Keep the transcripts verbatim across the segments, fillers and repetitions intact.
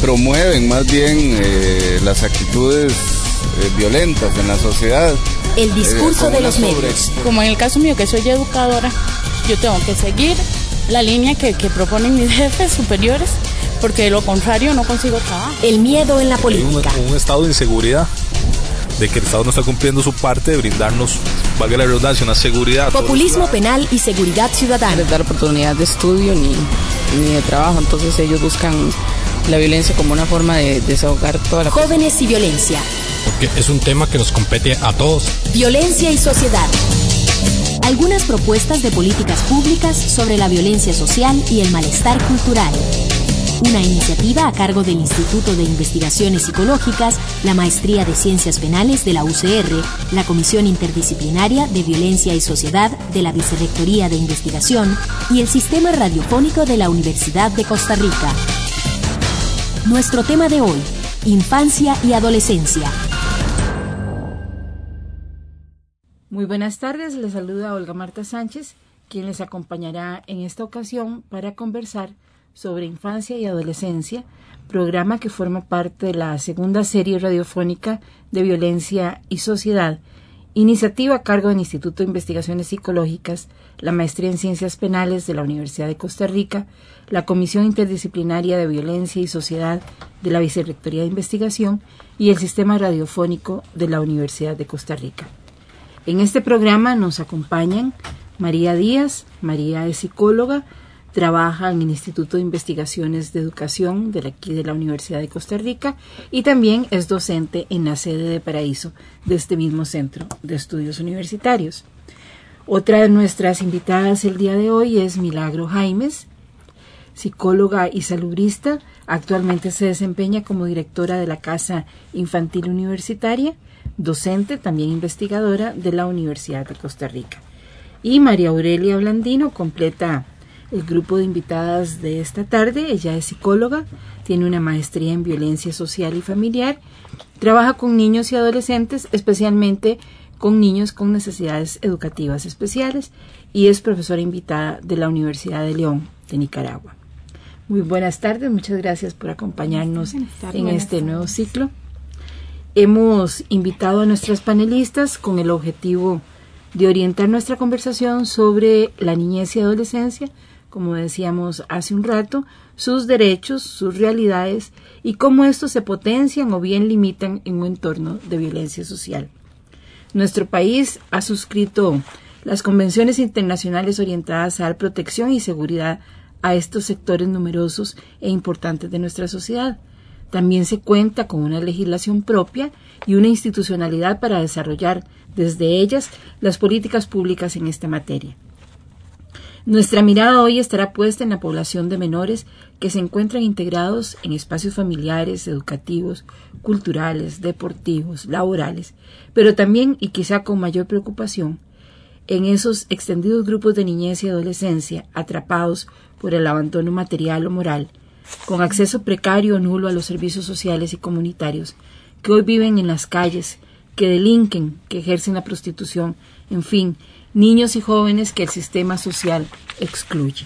promueven más bien eh, las actitudes eh, violentas en la sociedad. El discurso eh, de los sobre... medios. Como en el caso mío, que soy educadora, yo tengo que seguir la línea que, que proponen mis jefes superiores, porque de lo contrario no consigo trabajo. El miedo en la política. Hay un, un estado de inseguridad, de que el Estado no está cumpliendo su parte de brindarnos, valga la redundancia, una seguridad. Populismo penal y seguridad ciudadana. No les da oportunidad de estudio ni, ni de trabajo, entonces ellos buscan la violencia como una forma de desahogar toda la Jóvenes presión. y violencia. Porque es un tema que nos compete a todos. Violencia y sociedad. Algunas propuestas de políticas públicas sobre la violencia social y el malestar cultural. Una iniciativa a cargo del Instituto de Investigaciones Psicológicas, la Maestría de Ciencias Penales de la U C R, la Comisión Interdisciplinaria de Violencia y Sociedad de la Vicerrectoría de Investigación y el Sistema Radiofónico de la Universidad de Costa Rica. Nuestro tema de hoy, infancia y adolescencia. Muy buenas tardes, les saluda Olga Marta Sánchez, quien les acompañará en esta ocasión para conversar sobre infancia y adolescencia, programa que forma parte de la segunda serie radiofónica de Violencia y Sociedad, iniciativa a cargo del Instituto de Investigaciones Psicológicas, la Maestría en Ciencias Penales de la Universidad de Costa Rica, la Comisión Interdisciplinaria de Violencia y Sociedad de la Vicerrectoría de Investigación y el Sistema Radiofónico de la Universidad de Costa Rica. En este programa nos acompañan María Díaz. María es psicóloga, trabaja en el Instituto de Investigaciones de Educación de aquí de la Universidad de Costa Rica y también es docente en la sede de Paraíso de este mismo Centro de Estudios Universitarios. Otra de nuestras invitadas el día de hoy es Milagro Jaimes, psicóloga y salubrista. Actualmente se desempeña como directora de la Casa Infantil Universitaria, docente, también investigadora de la Universidad de Costa Rica. Y María Aurelia Blandino completa el grupo de invitadas de esta tarde. Ella es psicóloga, tiene una maestría en violencia social y familiar, trabaja con niños y adolescentes, especialmente con niños con necesidades educativas especiales, y es profesora invitada de la Universidad de León, de Nicaragua. Muy buenas tardes, muchas gracias por acompañarnos en este nuevo ciclo. Hemos invitado a nuestras panelistas con el objetivo de orientar nuestra conversación sobre la niñez y adolescencia, como decíamos hace un rato, sus derechos, sus realidades y cómo estos se potencian o bien limitan en un entorno de violencia social. Nuestro país ha suscrito las convenciones internacionales orientadas a dar protección y seguridad a estos sectores numerosos e importantes de nuestra sociedad. También se cuenta con una legislación propia y una institucionalidad para desarrollar desde ellas las políticas públicas en esta materia. Nuestra mirada hoy estará puesta en la población de menores que se encuentran integrados en espacios familiares, educativos, culturales, deportivos, laborales, pero también, y quizá con mayor preocupación, en esos extendidos grupos de niñez y adolescencia atrapados por el abandono material o moral, con acceso precario o nulo a los servicios sociales y comunitarios, que hoy viven en las calles, que delinquen, que ejercen la prostitución, en fin, niños y jóvenes que el sistema social excluye.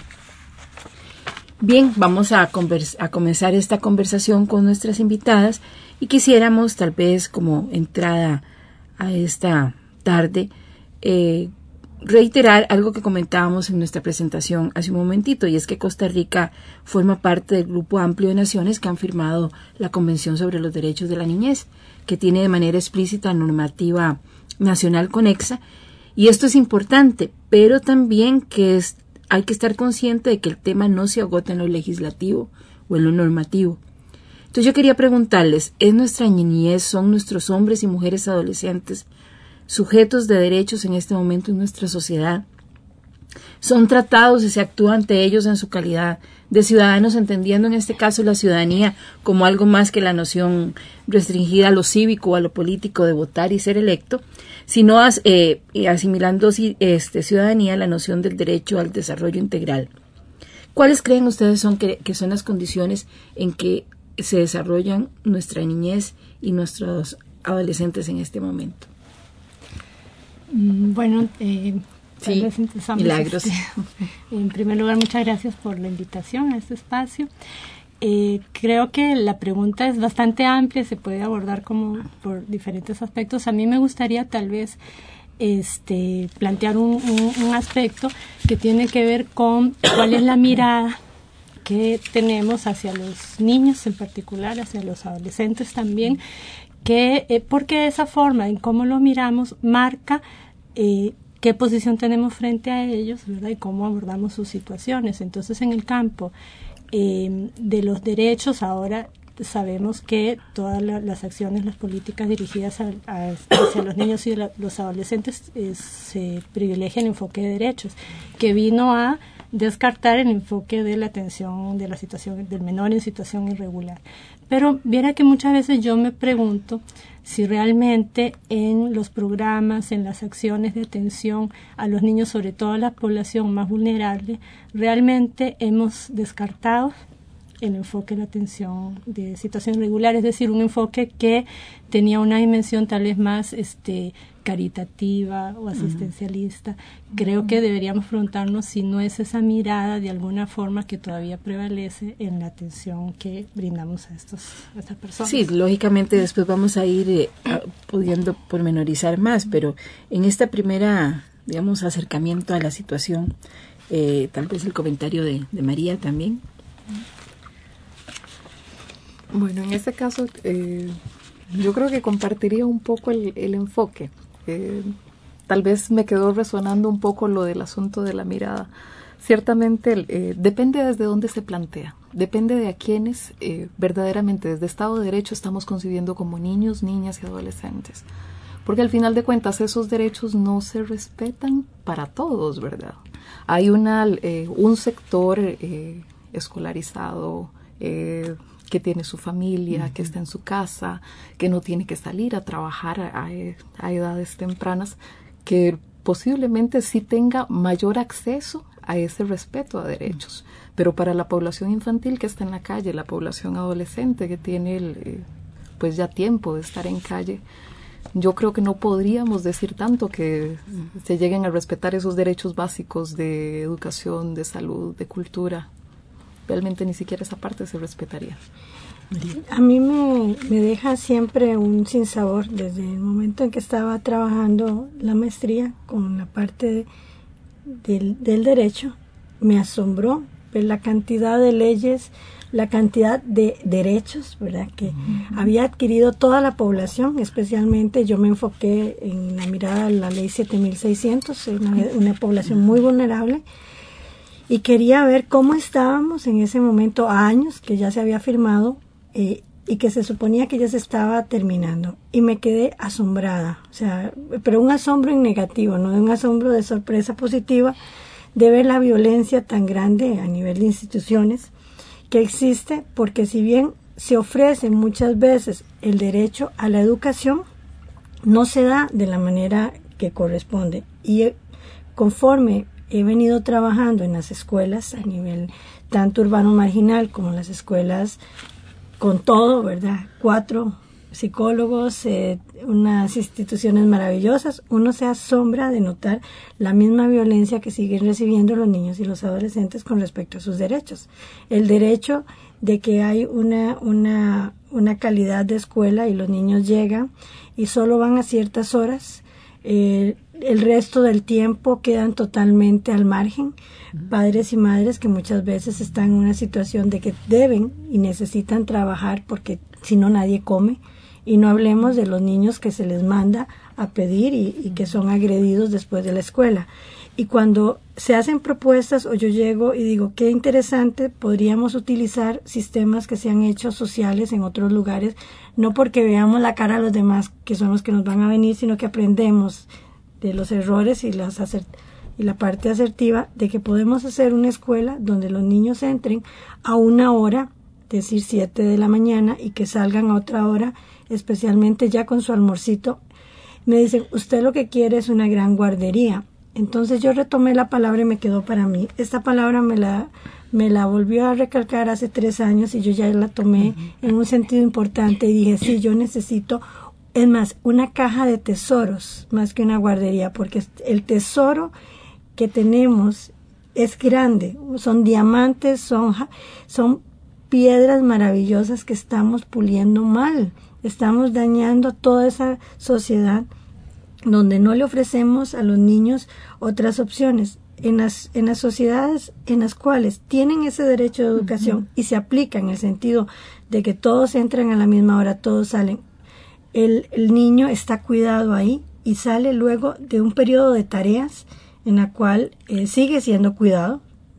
Bien, vamos a, convers- a comenzar esta conversación con nuestras invitadas y quisiéramos, tal vez como entrada a esta tarde, eh, reiterar algo que comentábamos en nuestra presentación hace un momentito, y es que Costa Rica forma parte del grupo amplio de naciones que han firmado la Convención sobre los Derechos de la Niñez, que tiene de manera explícita normativa nacional conexa, y esto es importante, pero también que es, hay que estar consciente de que el tema no se agota en lo legislativo o en lo normativo. Entonces yo quería preguntarles, ¿es nuestra niñez, son nuestros hombres y mujeres adolescentes sujetos de derechos en este momento en nuestra sociedad? ¿Son tratados y se actúa ante ellos en su calidad de ciudadanos, entendiendo en este caso la ciudadanía como algo más que la noción restringida a lo cívico o a lo político de votar y ser electo, sino as, eh, asimilando este, ciudadanía la noción del derecho al desarrollo integral? ¿Cuáles creen ustedes son que, que son las condiciones en que se desarrollan nuestra niñez y nuestros adolescentes en este momento? Bueno, eh, sí, Milagros. Este, en primer lugar, muchas gracias por la invitación a este espacio. Eh, creo que la pregunta es bastante amplia, se puede abordar como por diferentes aspectos. A mí me gustaría tal vez este, plantear un, un, un aspecto que tiene que ver con cuál es la mirada que tenemos hacia los niños en particular, hacia los adolescentes también, que eh, porque esa forma en cómo lo miramos marca eh, qué posición tenemos frente a ellos, ¿verdad? Y cómo abordamos sus situaciones. Entonces, en el campo eh, de los derechos, ahora sabemos que todas la, las acciones, las políticas dirigidas a, a, hacia los niños y la, los adolescentes eh, se privilegia el enfoque de derechos, que vino a descartar el enfoque de la atención de la situación del menor en situación irregular. Pero viera que muchas veces yo me pregunto si realmente en los programas, en las acciones de atención a los niños, sobre todo a la población más vulnerable, realmente hemos descartado el enfoque de la atención de situación irregular, es decir, un enfoque que tenía una dimensión tal vez más este caritativa o asistencialista. Uh-huh. Creo que deberíamos preguntarnos si no es esa mirada de alguna forma que todavía prevalece en la atención que brindamos a, estos, a estas personas. Sí, lógicamente después vamos a ir eh, a, pudiendo pormenorizar más, pero en esta primera, digamos, acercamiento a la situación, eh, tal vez el comentario de, de María también. Bueno, en este caso eh, yo creo que compartiría un poco el, el enfoque. Eh, tal vez me quedó resonando un poco lo del asunto de la mirada. Ciertamente eh, depende desde dónde se plantea, depende de a quienes eh, verdaderamente desde Estado de Derecho estamos concibiendo como niños, niñas y adolescentes. Porque al final de cuentas esos derechos no se respetan para todos, ¿verdad? Hay una, eh, un sector eh, escolarizado, eh, que tiene su familia, uh-huh. que está en su casa, que no tiene que salir a trabajar a, a edades tempranas, que posiblemente sí tenga mayor acceso a ese respeto a derechos. Uh-huh. Pero para la población infantil que está en la calle, la población adolescente que tiene el, eh, pues ya tiempo de estar en calle, yo creo que no podríamos decir tanto que uh-huh. se lleguen a respetar esos derechos básicos de educación, de salud, de cultura. Realmente ni siquiera esa parte se respetaría. A mí me, me deja siempre un sinsabor desde el momento en que estaba trabajando la maestría con la parte de, del, del derecho. Me asombró ver la cantidad de leyes, la cantidad de derechos, ¿verdad?, que uh-huh. había adquirido toda la población. Especialmente yo me enfoqué en la mirada de la ley siete mil seiscientos, una, una población muy vulnerable. Y quería ver cómo estábamos en ese momento, a años que ya se había firmado eh, y que se suponía que ya se estaba terminando. Y me quedé asombrada, o sea, pero un asombro en negativo, no un asombro de sorpresa positiva, de ver la violencia tan grande a nivel de instituciones que existe, porque si bien se ofrece muchas veces el derecho a la educación, no se da de la manera que corresponde. Y conforme he venido trabajando en las escuelas a nivel tanto urbano marginal como las escuelas con todo, ¿verdad? Cuatro psicólogos, eh, unas instituciones maravillosas. Uno se asombra de notar la misma violencia que siguen recibiendo los niños y los adolescentes con respecto a sus derechos. El derecho de que hay una, una, una calidad de escuela y los niños llegan y solo van a ciertas horas. Eh, el resto del tiempo quedan totalmente al margen. Padres y madres que muchas veces están en una situación de que deben y necesitan trabajar porque si no nadie come. Y no hablemos de los niños que se les manda a pedir y, y que son agredidos después de la escuela. Y cuando se hacen propuestas o yo llego y digo, qué interesante, podríamos utilizar sistemas que se han hecho sociales en otros lugares, no porque veamos la cara a los demás, que son los que nos van a venir, sino que aprendemos de los errores y, las acert- y la parte asertiva de que podemos hacer una escuela donde los niños entren a una hora, es decir, siete de la mañana, y que salgan a otra hora, especialmente ya con su almorcito. Me dicen, usted lo que quiere es una gran guardería. Entonces yo retomé la palabra y me quedó para mí. Esta palabra me la, me la volvió a recalcar hace tres años y yo ya la tomé uh-huh. en un sentido importante y dije, sí, yo necesito, es más, una caja de tesoros más que una guardería, porque el tesoro que tenemos es grande, son diamantes, son, son piedras maravillosas que estamos puliendo mal. Estamos dañando toda esa sociedad donde no le ofrecemos a los niños otras opciones. En las, en las sociedades en las cuales tienen ese derecho de educación uh-huh. y se aplica en el sentido de que todos entran a la misma hora, todos salen, el, el niño está cuidado ahí y sale luego de un periodo de tareas en la cual eh, sigue siendo cuidado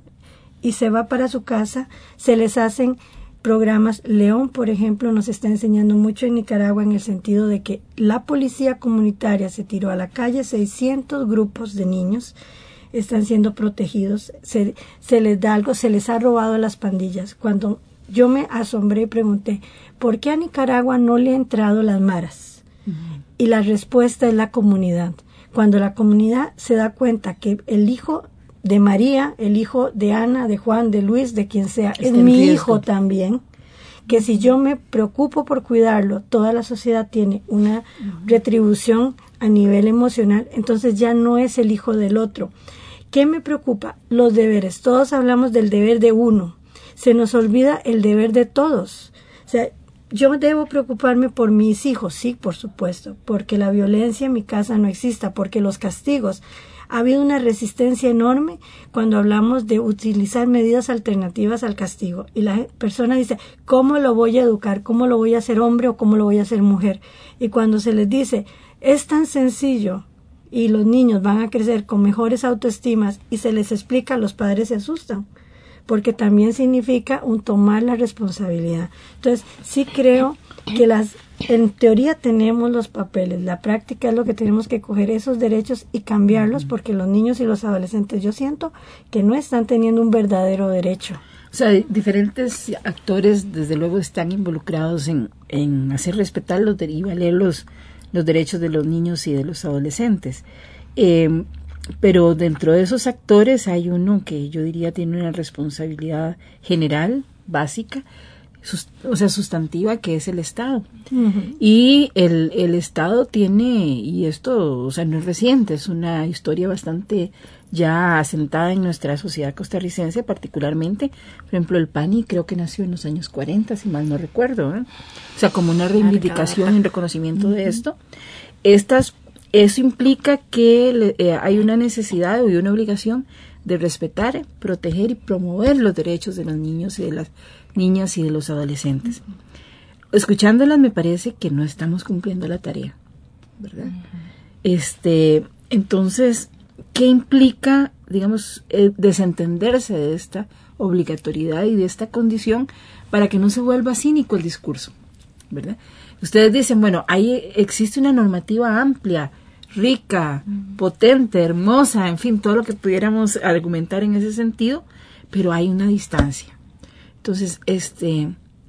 y se va para su casa, se les hacen programas. León, por ejemplo, nos está enseñando mucho en Nicaragua en el sentido de que la policía comunitaria se tiró a la calle, seiscientos grupos de niños están siendo protegidos, se, se les da algo, se les ha robado a las pandillas. Cuando yo me asombré y pregunté, ¿por qué a Nicaragua no le han entrado las maras? Uh-huh. Y la respuesta es la comunidad. Cuando la comunidad se da cuenta que el hijo de María, el hijo de Ana, de Juan, de Luis, de quien sea, es mi riesgo. Hijo también, que si yo me preocupo por cuidarlo, toda la sociedad tiene una uh-huh. retribución a nivel emocional, entonces ya no es el hijo del otro. ¿Qué me preocupa? Los deberes. Todos hablamos del deber de uno. Se nos olvida el deber de todos. O sea, yo debo preocuparme por mis hijos, sí, por supuesto, porque la violencia en mi casa no exista, porque los castigos. Ha habido una resistencia enorme cuando hablamos de utilizar medidas alternativas al castigo. Y la persona dice, ¿cómo lo voy a educar? ¿Cómo lo voy a hacer hombre o cómo lo voy a hacer mujer? Y cuando se les dice, es tan sencillo, y los niños van a crecer con mejores autoestimas y se les explica, los padres se asustan, porque también significa un tomar la responsabilidad. Entonces, sí creo que las, en teoría tenemos los papeles, la práctica es lo que tenemos que coger esos derechos y cambiarlos, porque los niños y los adolescentes, yo siento que no están teniendo un verdadero derecho. O sea, diferentes actores, desde luego, están involucrados en, en hacer respetar los de, y valer los los derechos de los niños y de los adolescentes. Eh, pero dentro de esos actores hay uno que yo diría tiene una responsabilidad general, básica, sus, o sea, sustantiva, que es el Estado. Uh-huh. Y el, el Estado tiene, y esto, o sea, no es reciente, es una historia bastante ya asentada en nuestra sociedad costarricense, particularmente, por ejemplo, el P A N I creo que nació en los años cuarenta, si mal no recuerdo, ¿eh? O sea, como una reivindicación en reconocimiento uh-huh. de esto. Estas, eso implica que eh, hay una necesidad y una obligación de respetar, proteger y promover los derechos de los niños y de las niñas y de los adolescentes. Uh-huh. Escuchándolas me parece que no estamos cumpliendo la tarea, ¿verdad? Uh-huh. Este, entonces, ¿qué implica, digamos, eh, desentenderse de esta obligatoriedad y de esta condición para que no se vuelva cínico el discurso, ¿verdad? Ustedes dicen, bueno, ahí existe una normativa amplia, rica, mm. potente, hermosa, en fin, todo lo que pudiéramos argumentar en ese sentido, pero hay una distancia. Entonces, este,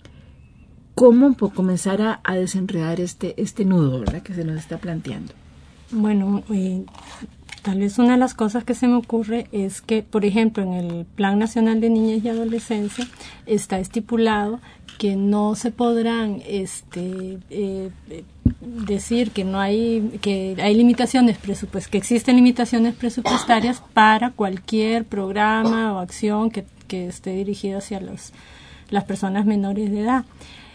¿cómo comenzar a, a desenredar este, este nudo, ¿verdad?, que se nos está planteando? Bueno, eh, tal vez una de las cosas que se me ocurre es que, por ejemplo, en el Plan Nacional de Niñez y Adolescencia está estipulado que no se podrán este, eh, decir que no hay, que hay limitaciones presupuestarias, que existen limitaciones presupuestarias para cualquier programa o acción que, que esté dirigida hacia los, las personas menores de edad.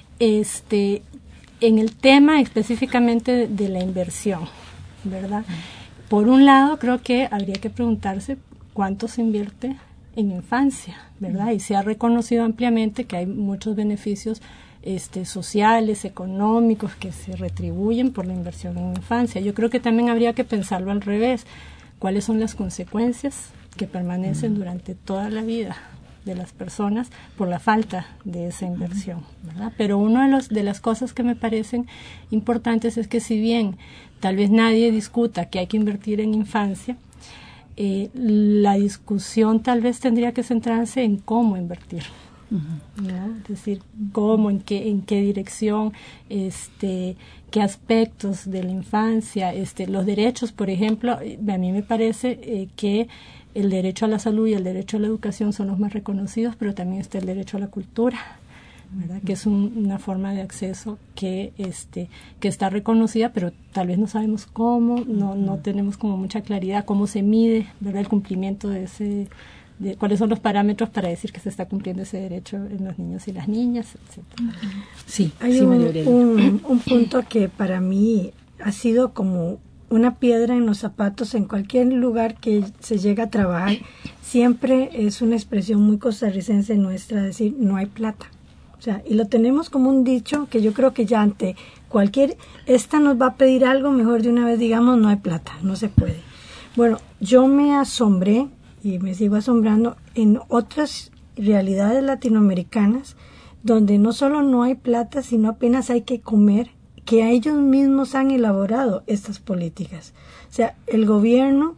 Este, en el tema específicamente de, de la inversión, ¿verdad? Por un lado, creo que habría que preguntarse cuánto se invierte en infancia, ¿verdad? Y se ha reconocido ampliamente que hay muchos beneficios este, sociales, económicos, que se retribuyen por la inversión en infancia. Yo creo que también habría que pensarlo al revés. ¿Cuáles son las consecuencias que permanecen durante toda la vida de las personas por la falta de esa inversión, ¿verdad? Pero una de, los, de las cosas que me parecen importantes es que si bien tal vez nadie discuta que hay que invertir en infancia, eh, la discusión tal vez tendría que centrarse en cómo invertir, uh-huh. ¿no? Es decir, cómo, en qué, en qué dirección, este, qué aspectos de la infancia, este, los derechos, por ejemplo, a mí me parece eh, que el derecho a la salud y el derecho a la educación son los más reconocidos, pero también está el derecho a la cultura, ¿verdad? Uh-huh. Que es un, una forma de acceso que este que está reconocida, pero tal vez no sabemos cómo, no no tenemos como mucha claridad cómo se mide, ¿verdad?, el cumplimiento de ese de cuáles son los parámetros para decir que se está cumpliendo ese derecho en los niños y las niñas, etcétera. Sí, hay sí, un, María Aurelia. un, un punto que para mí ha sido como una piedra en los zapatos en cualquier lugar que se llega a trabajar. Siempre es una expresión muy costarricense nuestra, decir no hay plata. O sea, y lo tenemos como un dicho que yo creo que ya ante cualquier, esta nos va a pedir algo, mejor de una vez digamos no hay plata, no se puede. Bueno, yo me asombré y me sigo asombrando en otras realidades latinoamericanas donde no solo no hay plata, sino apenas hay que comer, que a ellos mismos han elaborado estas políticas. O sea, el gobierno,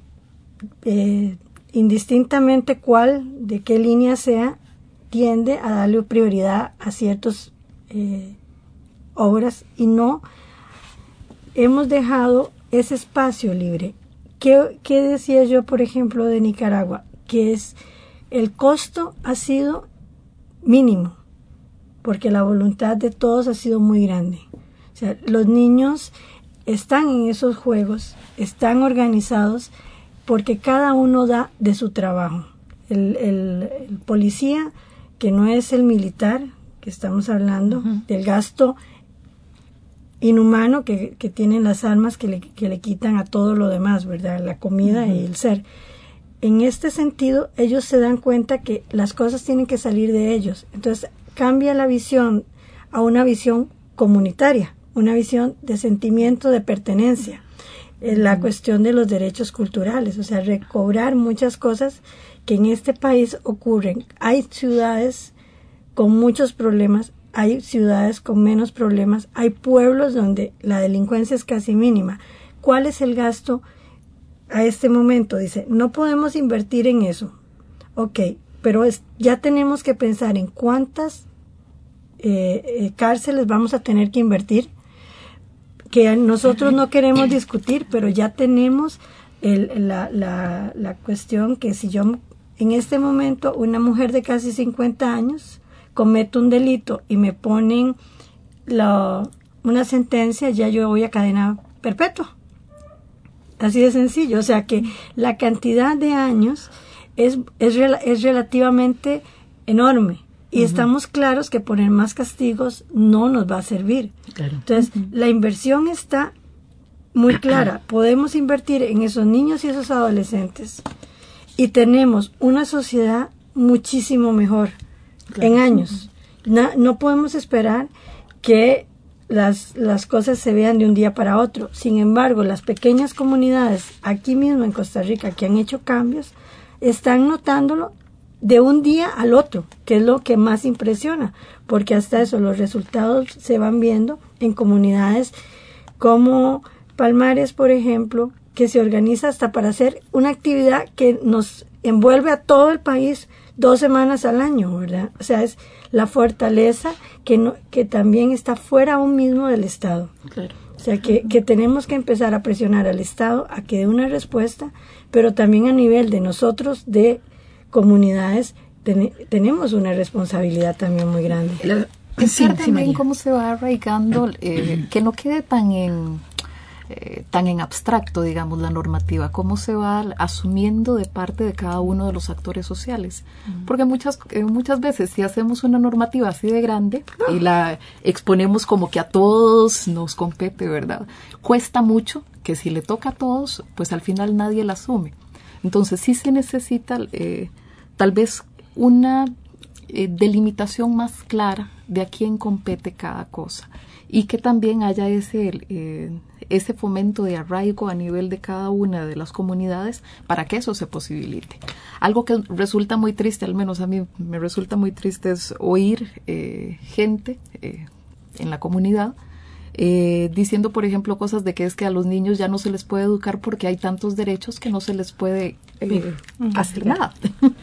eh, indistintamente cuál, de qué línea sea, tiende a darle prioridad a ciertas eh, obras y no hemos dejado ese espacio libre. ¿Qué, ¿Qué decía yo, por ejemplo, de Nicaragua? Que es el costo ha sido mínimo, porque la voluntad de todos ha sido muy grande. O sea, los niños están en esos juegos, están organizados, porque cada uno da de su trabajo. El, el, el policía, que no es el militar, que estamos hablando, uh-huh. del gasto inhumano que, que tienen las armas que le, que le quitan a todo lo demás, ¿verdad? La comida uh-huh. y el ser. En este sentido, ellos se dan cuenta que las cosas tienen que salir de ellos. Entonces, cambia la visión a una visión comunitaria, una visión de sentimiento de pertenencia. Uh-huh. La cuestión de los derechos culturales, o sea, recobrar muchas cosas que en este país ocurren. Hay ciudades con muchos problemas, hay ciudades con menos problemas, hay pueblos donde la delincuencia es casi mínima. ¿Cuál es el gasto a este momento? Dice, no podemos invertir en eso. Ok, pero es, ya tenemos que pensar en cuántas eh, eh, cárceles vamos a tener que invertir, que nosotros no queremos discutir, pero ya tenemos el, la, la, la cuestión que si yo en este momento una mujer de casi cincuenta años cometo un delito y me ponen la, una sentencia, ya yo voy a cadena perpetua. Así de sencillo. O sea que la cantidad de años es, es, es relativamente enorme. Y uh-huh. estamos claros que poner más castigos no nos va a servir. Claro. Entonces, uh-huh. la inversión está muy clara. Podemos invertir en esos niños y esos adolescentes. Y tenemos una sociedad muchísimo mejor. Claro. En años. No, no podemos esperar que las, las cosas se vean de un día para otro. Sin embargo, las pequeñas comunidades aquí mismo en Costa Rica que han hecho cambios, están notándolo de un día al otro, que es lo que más impresiona, porque hasta eso los resultados se van viendo en comunidades como Palmares, por ejemplo, que se organiza hasta para hacer una actividad que nos envuelve a todo el país dos semanas al año, ¿verdad? O sea, es la fortaleza que no, que también está fuera aún mismo del Estado. Claro. O sea, que, que tenemos que empezar a presionar al Estado a que dé una respuesta, pero también a nivel de nosotros, de comunidades, ten, tenemos una responsabilidad también muy grande. La, sí, también sí, cómo se va arraigando, eh, que no quede tan en... Eh, tan en abstracto, digamos, la normativa, cómo se va asumiendo de parte de cada uno de los actores sociales. Uh-huh. Porque muchas eh, muchas veces si hacemos una normativa así de grande y la exponemos como que a todos nos compete, ¿verdad? Cuesta mucho que si le toca a todos, pues al final nadie la asume. Entonces sí se necesita eh, tal vez una eh, delimitación más clara de a quién compete cada cosa y que también haya ese... Eh, ese fomento de arraigo a nivel de cada una de las comunidades para que eso se posibilite. Algo que resulta muy triste, al menos a mí me resulta muy triste, es oír eh, gente eh, en la comunidad eh, diciendo, por ejemplo, cosas de que es que a los niños ya no se les puede educar porque hay tantos derechos que no se les puede eh, hacer nada.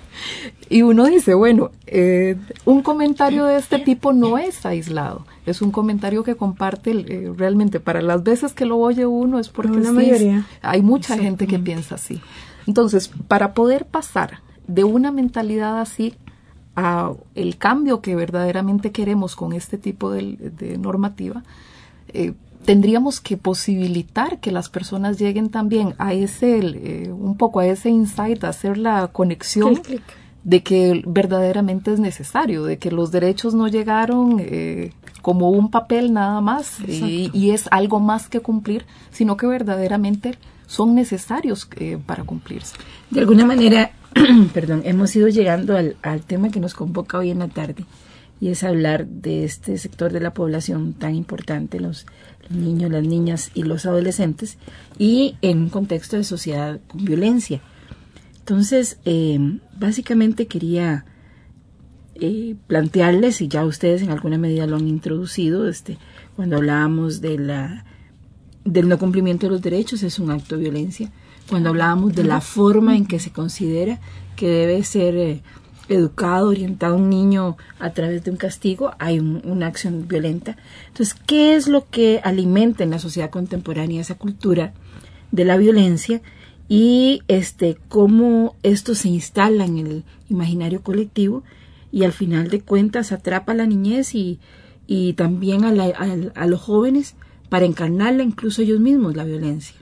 Y uno dice, bueno, eh, un comentario de este tipo no es aislado, es un comentario que comparte eh, realmente, para las veces que lo oye uno es porque una sí, mayoría. Hay mucha gente que piensa así. Entonces, para poder pasar de una mentalidad así a el cambio que verdaderamente queremos con este tipo de, de normativa, eh, tendríamos que posibilitar que las personas lleguen también a ese, eh, un poco a ese insight, a hacer la conexión de que verdaderamente es necesario, de que los derechos no llegaron eh, como un papel nada más y, y es algo más que cumplir, sino que verdaderamente son necesarios eh, para cumplirse. De alguna manera, perdón, hemos ido llegando al, al tema que nos convoca hoy en la tarde, y es hablar de este sector de la población tan importante, los, los niños, las niñas y los adolescentes, y en un contexto de sociedad con violencia. Entonces, eh, básicamente quería eh, plantearles, y ya ustedes en alguna medida lo han introducido, este, cuando hablábamos de la, del no cumplimiento de los derechos, es un acto de violencia. Cuando hablábamos de la forma en que se considera que debe ser eh, educado, orientado un niño a través de un castigo, hay un, una acción violenta. Entonces, ¿qué es lo que alimenta en la sociedad contemporánea esa cultura de la violencia? Y este cómo esto se instala en el imaginario colectivo y al final de cuentas atrapa a la niñez y, y también a, la, a, a los jóvenes para encarnarla incluso ellos mismos, la violencia.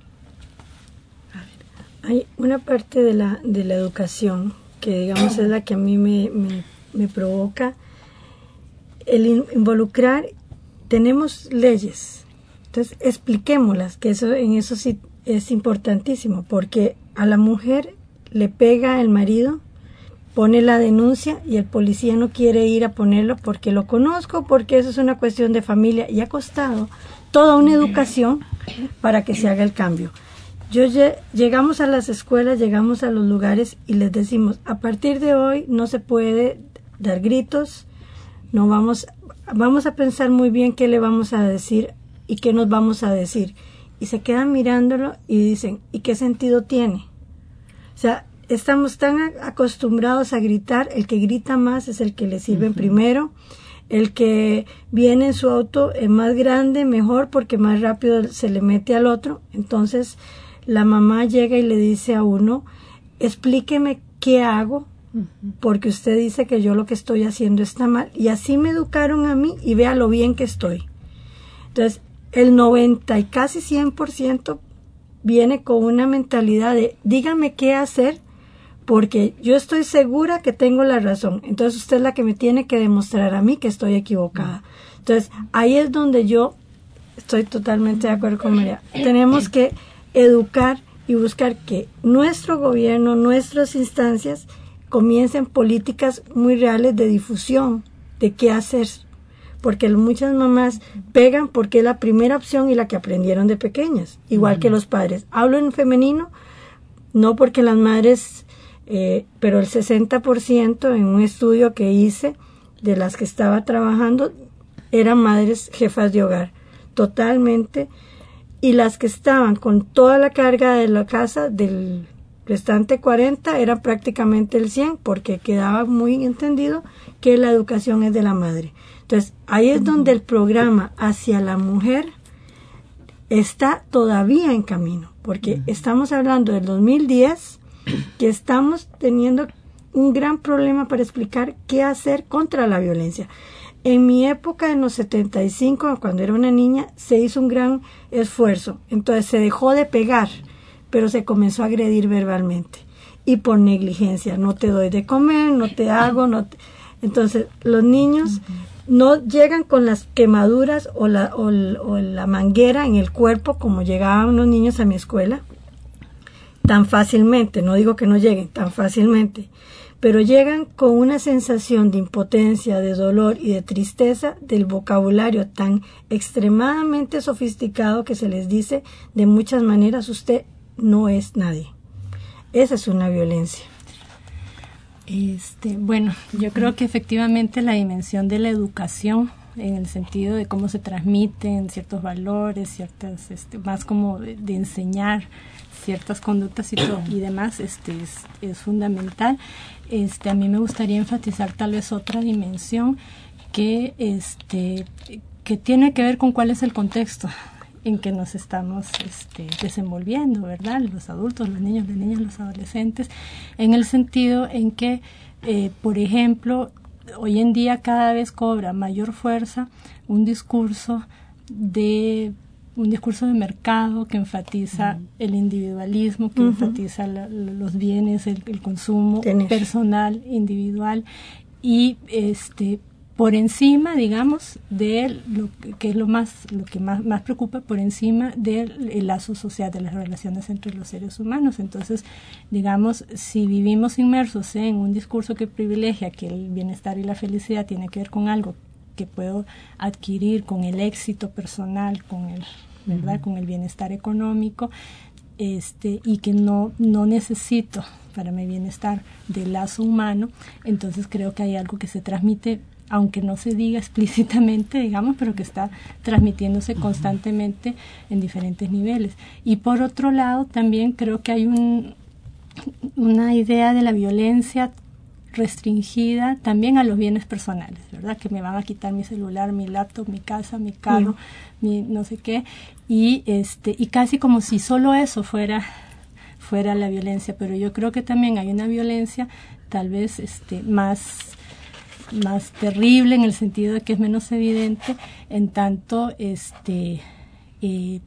Hay una parte de la, de la educación que digamos es la que a mí me, me, me provoca el in, involucrar. Tenemos leyes, entonces expliquémoslas, que eso en eso sí es importantísimo, porque a la mujer le pega el marido, pone la denuncia y el policía no quiere ir a ponerlo porque lo conozco, porque eso es una cuestión de familia, y ha costado toda una educación para que se haga el cambio. Yo llegamos a las escuelas, llegamos a los lugares y les decimos, a partir de hoy no se puede dar gritos, no vamos, vamos a pensar muy bien qué le vamos a decir y qué nos vamos a decir. Y se quedan mirándolo y dicen, ¿y qué sentido tiene? O sea, estamos tan acostumbrados a gritar, el que grita más es el que le sirven uh-huh. primero, el que viene en su auto es más grande, mejor, porque más rápido se le mete al otro. Entonces, la mamá llega y le dice a uno, explíqueme qué hago, uh-huh. porque usted dice que yo lo que estoy haciendo está mal. Y así me educaron a mí y vea lo bien que estoy. Entonces, el noventa y casi cien por ciento viene con una mentalidad de dígame qué hacer porque yo estoy segura que tengo la razón. Entonces usted es la que me tiene que demostrar a mí que estoy equivocada. Entonces ahí es donde yo estoy totalmente de acuerdo con María. Tenemos que educar y buscar que nuestro gobierno, nuestras instancias comiencen políticas muy reales de difusión de qué hacer. Porque muchas mamás pegan porque es la primera opción y la que aprendieron de pequeñas, igual uh-huh. que los padres. Hablo en femenino, no porque las madres, eh, pero el sesenta por ciento en un estudio que hice de las que estaba trabajando eran madres jefas de hogar, totalmente, y las que estaban con toda la carga de la casa, del restante cuarenta, era prácticamente el cien, porque quedaba muy entendido que la educación es de la madre. Entonces, ahí es donde el programa hacia la mujer está todavía en camino, porque estamos hablando del dos mil diez, que estamos teniendo un gran problema para explicar qué hacer contra la violencia. En mi época, en los setenta y cinco, cuando era una niña, se hizo un gran esfuerzo. Entonces, se dejó de pegar, pero se comenzó a agredir verbalmente. Y por negligencia, no te doy de comer, no te hago, no te... Entonces, los niños no llegan con las quemaduras o la, o, o la manguera en el cuerpo como llegaban los niños a mi escuela tan fácilmente, no digo que no lleguen tan fácilmente, pero llegan con una sensación de impotencia, de dolor y de tristeza del vocabulario tan extremadamente sofisticado que se les dice de muchas maneras, usted no es nadie. Esa es una violencia. Este, bueno, yo creo que efectivamente la dimensión de la educación, en el sentido de cómo se transmiten ciertos valores, ciertas, este, más como de, de enseñar ciertas conductas y, todo, y demás, este, es, es fundamental. Este, a mí me gustaría enfatizar tal vez otra dimensión que, este, que tiene que ver con cuál es el contexto en que nos estamos este, desenvolviendo, ¿verdad? Los adultos, los niños, las niñas, los adolescentes, en el sentido en que, eh, por ejemplo, hoy en día cada vez cobra mayor fuerza un discurso de un discurso de mercado que enfatiza uh-huh. el individualismo, que uh-huh. enfatiza la, los bienes, el, el consumo Tenés. personal, individual, y este por encima, digamos, de lo que, que es lo más lo que más, más preocupa, por encima del el lazo social, de las relaciones entre los seres humanos. Entonces, digamos, si vivimos inmersos en un discurso que privilegia que el bienestar y la felicidad tiene que ver con algo que puedo adquirir, con el éxito personal, con el, ¿verdad? Uh-huh. con el bienestar económico, este, y que no, no necesito para mi bienestar del lazo humano, entonces creo que hay algo que se transmite, aunque no se diga explícitamente, digamos, pero que está transmitiéndose constantemente en diferentes niveles. Y por otro lado, también creo que hay un, una idea de la violencia restringida también a los bienes personales, ¿verdad? Que me van a quitar mi celular, mi laptop, mi casa, mi carro, mm. mi no sé qué, y este y casi como si solo eso fuera fuera la violencia, pero yo creo que también hay una violencia tal vez este más más terrible en el sentido de que es menos evidente, en tanto este eh,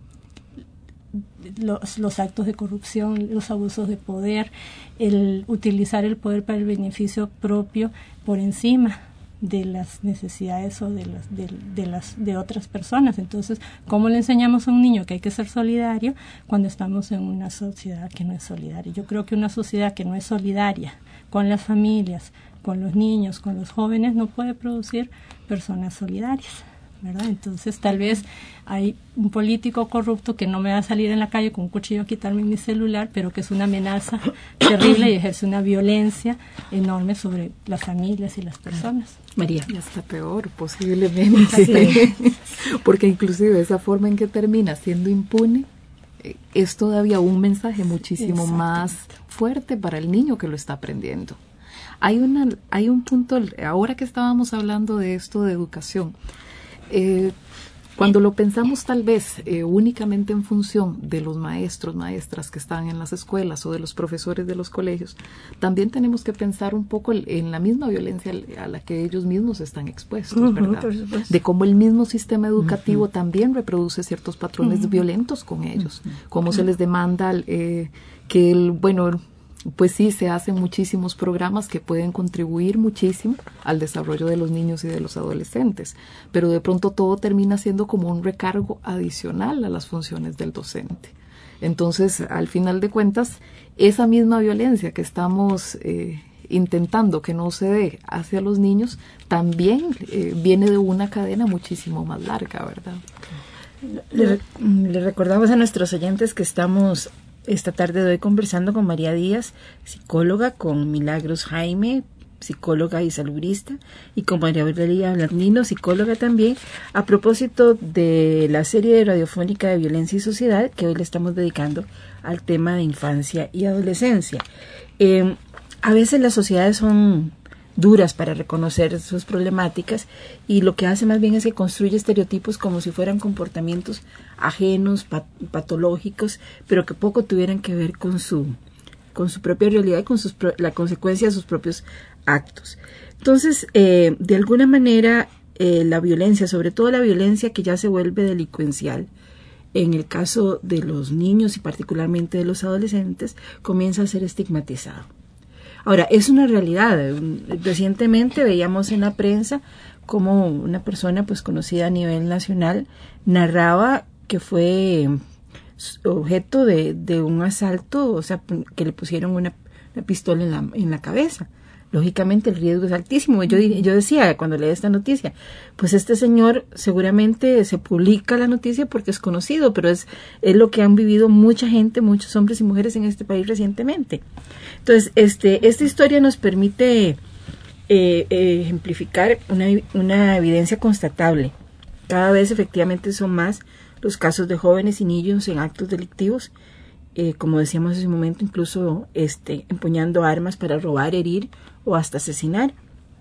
los, los actos de corrupción, los abusos de poder, el utilizar el poder para el beneficio propio por encima de las necesidades o de las de, de las de otras personas. Entonces, ¿cómo le enseñamos a un niño que hay que ser solidario cuando estamos en una sociedad que no es solidaria? Yo creo que una sociedad que no es solidaria con las familias, con los niños, con los jóvenes, no puede producir personas solidarias, ¿verdad? Entonces, tal vez hay un político corrupto que no me va a salir en la calle con un cuchillo a quitarme mi celular, pero que es una amenaza terrible y ejerce una violencia enorme sobre las familias y las personas. María. Y hasta peor, posiblemente. Sí. Porque inclusive esa forma en que termina siendo impune es todavía un mensaje muchísimo más fuerte para el niño que lo está aprendiendo. Hay una, hay un punto, ahora que estábamos hablando de esto de educación, eh, cuando lo pensamos tal vez eh, únicamente en función de los maestros, maestras que están en las escuelas o de los profesores de los colegios, también tenemos que pensar un poco en la misma violencia a la que ellos mismos están expuestos, uh-huh, ¿verdad? De cómo el mismo sistema educativo uh-huh. también reproduce ciertos patrones uh-huh. violentos con ellos, uh-huh. cómo uh-huh. se les demanda eh, que el, bueno... Pues sí, se hacen muchísimos programas que pueden contribuir muchísimo al desarrollo de los niños y de los adolescentes, pero de pronto todo termina siendo como un recargo adicional a las funciones del docente. Entonces, al final de cuentas, esa misma violencia que estamos eh, intentando que no se dé hacia los niños, también eh, viene de una cadena muchísimo más larga, ¿verdad? Le, le recordamos a nuestros oyentes que estamos esta tarde de hoy conversando con María Díaz, psicóloga, con Milagros Jaime, psicóloga y salubrista, y con María Aurelia Blandino, psicóloga también, a propósito de la serie radiofónica de Violencia y Sociedad que hoy le estamos dedicando al tema de infancia y adolescencia. Eh, a veces las sociedades son duras para reconocer sus problemáticas y lo que hace más bien es que construye estereotipos como si fueran comportamientos ajenos, pat- patológicos, pero que poco tuvieran que ver con su con su propia realidad y con sus pro- la consecuencia de sus propios actos. Entonces, eh, de alguna manera, eh, la violencia, sobre todo la violencia que ya se vuelve delincuencial, en el caso de los niños y particularmente de los adolescentes, comienza a ser estigmatizado. Ahora, es una realidad. Recientemente veíamos en la prensa cómo una persona pues conocida a nivel nacional narraba que fue objeto de, de un asalto, o sea, que le pusieron una, una pistola en la, en la cabeza. Lógicamente el riesgo es altísimo. Yo, yo decía cuando leí esta noticia, pues este señor seguramente se publica la noticia porque es conocido, pero es, es lo que han vivido mucha gente, muchos hombres y mujeres en este país recientemente. Entonces, este, esta historia nos permite eh, eh, ejemplificar una, una evidencia constatable. Cada vez efectivamente son más los casos de jóvenes y niños en actos delictivos, eh, como decíamos hace un momento, incluso este, empuñando armas para robar, herir o hasta asesinar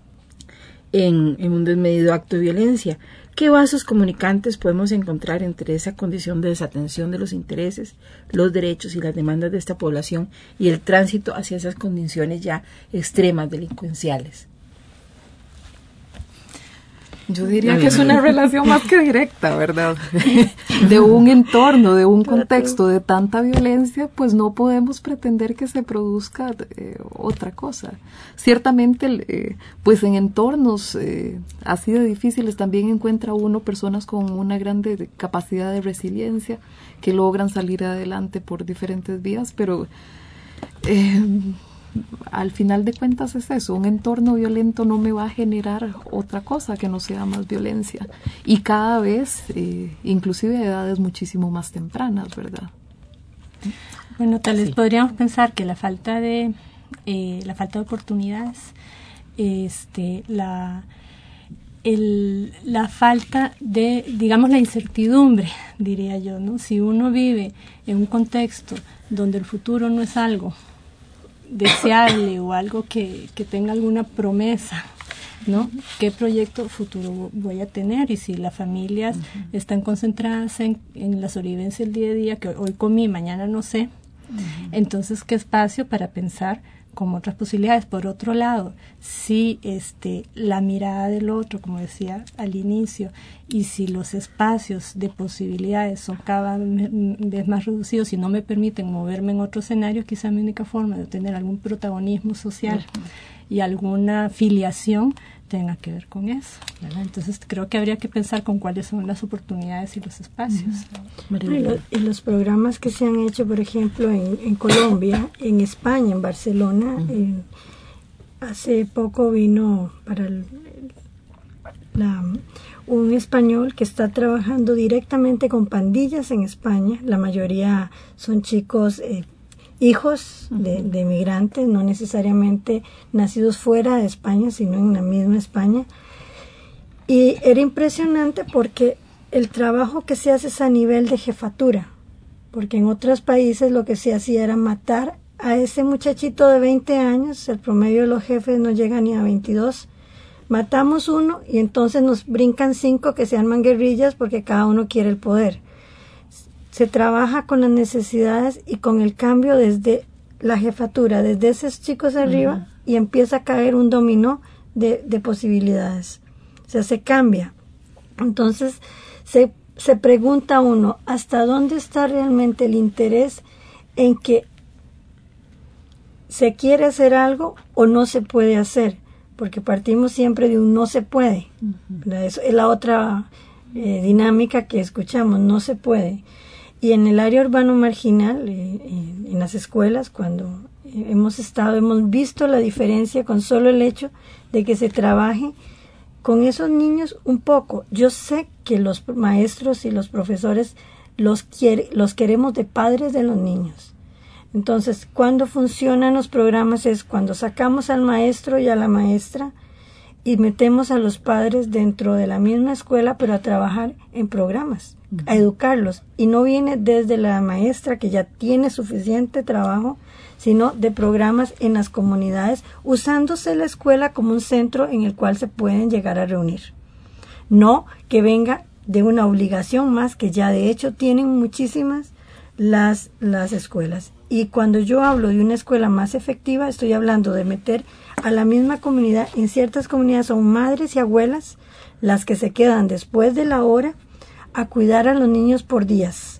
en, en un desmedido acto de violencia. ¿Qué vasos comunicantes podemos encontrar entre esa condición de desatención de los intereses, los derechos y las demandas de esta población y el tránsito hacia esas condiciones ya extremas delincuenciales? Yo diría que es una relación más que directa, ¿verdad? De un entorno, de un contexto de tanta violencia, pues no podemos pretender que se produzca eh, otra cosa. Ciertamente, eh, pues en entornos eh, así de difíciles también encuentra uno personas con una grande capacidad de resiliencia que logran salir adelante por diferentes vías, pero eh, al final de cuentas es eso, un entorno violento no me va a generar otra cosa que no sea más violencia, y cada vez, eh, inclusive a edades muchísimo más tempranas, ¿verdad? Bueno, tal vez Sí. podríamos pensar que la falta de eh, la falta de oportunidades, este, la el, la falta de, digamos, la incertidumbre, diría yo, ¿no? Si uno vive en un contexto donde el futuro no es algo deseable o algo que, que tenga alguna promesa, ¿no? ¿Qué proyecto futuro voy a tener? Y si las familias uh-huh. están concentradas en, en la sobrevivencia del día a día, que hoy comí, mañana no sé, uh-huh. entonces, ¿qué espacio para pensar como otras posibilidades? Por otro lado, si este, la mirada del otro, como decía al inicio, y si los espacios de posibilidades son cada vez más reducidos y no me permiten moverme en otro escenario, quizá mi única forma de tener algún protagonismo social uh-huh. y alguna filiación tenga que ver con eso, ¿verdad? Entonces creo que habría que pensar con cuáles son las oportunidades y los espacios. Uh-huh. Y, lo, y los programas que se han hecho, por ejemplo, en, en Colombia, en España, en Barcelona, uh-huh. en, hace poco vino para el, la, un español que está trabajando directamente con pandillas en España. La mayoría son chicos eh, hijos de, de migrantes, no necesariamente nacidos fuera de España, sino en la misma España. Y era impresionante porque el trabajo que se hace es a nivel de jefatura, porque en otros países lo que se hacía era matar a ese muchachito de veinte años, el promedio de los jefes no llega ni a veintidós, matamos uno y entonces nos brincan cinco que se arman guerrillas porque cada uno quiere el poder. Se trabaja con las necesidades y con el cambio desde la jefatura, desde esos chicos arriba, uh-huh. y empieza a caer un dominó de, de posibilidades. O sea, se cambia. Entonces, se, se pregunta uno, ¿hasta dónde está realmente el interés en que se quiere hacer algo o no se puede hacer? Porque partimos siempre de un no se puede. Uh-huh. Eso es la otra eh, dinámica que escuchamos, no se puede. Y en el área urbano marginal, eh, en, en las escuelas, cuando eh, hemos estado, hemos visto la diferencia con solo el hecho de que se trabaje con esos niños un poco. Yo sé que los maestros y los profesores los, quiere, los queremos de padres de los niños. Entonces, cuando funcionan los programas es cuando sacamos al maestro y a la maestra y metemos a los padres dentro de la misma escuela, pero a trabajar en programas, uh-huh. a educarlos. Y no viene desde la maestra, que ya tiene suficiente trabajo, sino de programas en las comunidades, usándose la escuela como un centro en el cual se pueden llegar a reunir. No que venga de una obligación más, que ya de hecho tienen muchísimas las, las escuelas. Y cuando yo hablo de una escuela más efectiva, estoy hablando de meter a la misma comunidad. En ciertas comunidades son madres y abuelas las que se quedan después de la hora a cuidar a los niños por días.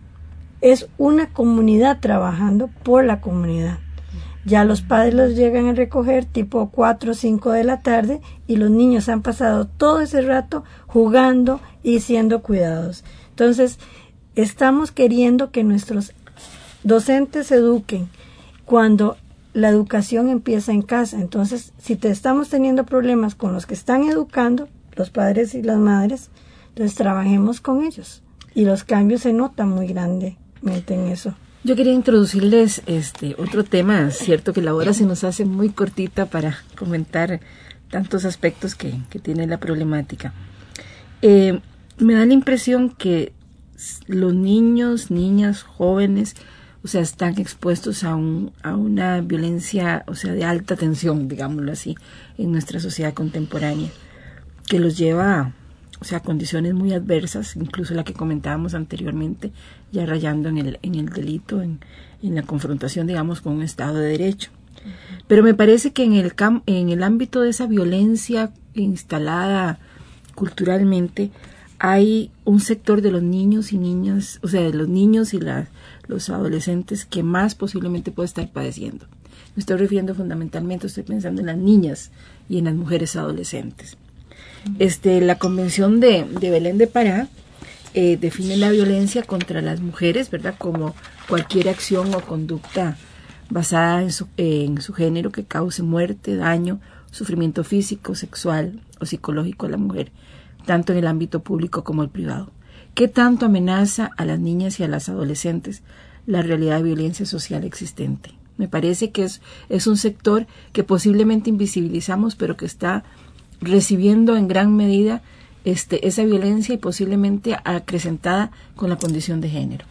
Es una comunidad trabajando por la comunidad. Ya los padres los llegan a recoger tipo cuatro o cinco de la tarde y los niños han pasado todo ese rato jugando y siendo cuidados. Entonces, estamos queriendo que nuestros docentes eduquen cuando la educación empieza en casa. Entonces, si te estamos teniendo problemas con los que están educando, los padres y las madres, entonces trabajemos con ellos. Y los cambios se notan muy grandemente en eso. Yo quería introducirles este otro tema, es cierto que la hora se nos hace muy cortita para comentar tantos aspectos que, que tiene la problemática. Eh, me da la impresión que los niños, niñas, jóvenes, o sea, están expuestos a, un, a una violencia, o sea, de alta tensión, digámoslo así, en nuestra sociedad contemporánea, que los lleva a, o sea, condiciones muy adversas, incluso la que comentábamos anteriormente, ya rayando en el, en el delito, en, en la confrontación, digamos, con un Estado de Derecho. Pero me parece que en el, cam- en el ámbito de esa violencia instalada culturalmente hay un sector de los niños y niñas, o sea, de los niños y la, los adolescentes que más posiblemente puede estar padeciendo. Me estoy refiriendo fundamentalmente, estoy pensando en las niñas y en las mujeres adolescentes. Este, la Convención de, de Belén de Pará eh, define la violencia contra las mujeres, ¿verdad?, como cualquier acción o conducta basada en su, eh, en su género que cause muerte, daño, sufrimiento físico, sexual o psicológico a la mujer, tanto en el ámbito público como el privado. ¿Qué tanto amenaza a las niñas y a las adolescentes la realidad de violencia social existente? Me parece que es, es un sector que posiblemente invisibilizamos, pero que está recibiendo en gran medida este, esa violencia y posiblemente acrecentada con la condición de género.